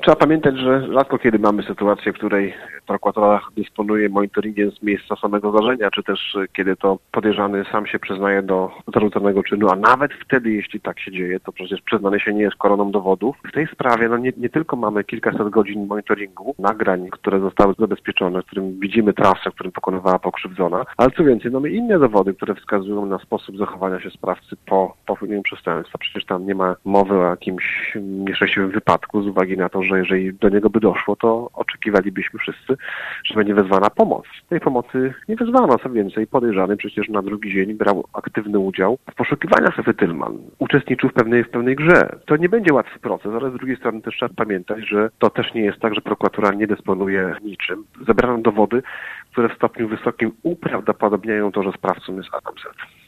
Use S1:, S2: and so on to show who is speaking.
S1: trzeba pamiętać, że rzadko kiedy mamy sytuację, w której prokuratura dysponuje monitoringiem z miejsca samego zdarzenia, czy też kiedy to podejrzany sam się przyznaje do zarzuconego czynu, a nawet wtedy, jeśli tak się dzieje, to przecież przyznanie się nie jest koroną dowodów. W tej sprawie nie tylko mamy kilkaset godzin monitoringu, nagrań, które zostały zabezpieczone, w którym widzimy trasę, w którym pokonywała pokrzywdzona, ale co więcej, mamy inne dowody, które wskazują na sposób zachowania się sprawcy po popełnieniu przestępstwa. Przecież tam nie ma mowy o jakimś nieszczęśliwym wypadku z uwagi na to, że jeżeli do niego by doszło, to oczekiwalibyśmy wszyscy, że będzie wezwana pomoc. Tej pomocy nie wezwano, co więcej, podejrzany przecież na drugi dzień brał aktywny udział w poszukiwaniach Sofy Tylman. Uczestniczył w pewnej grze. To nie będzie łatwy proces, ale z drugiej strony też trzeba pamiętać, że to też nie jest tak, że prokuratura nie dysponuje niczym. Zebrano dowody, które w stopniu wysokim uprawdopodobniają to, że sprawcą jest Adam Z.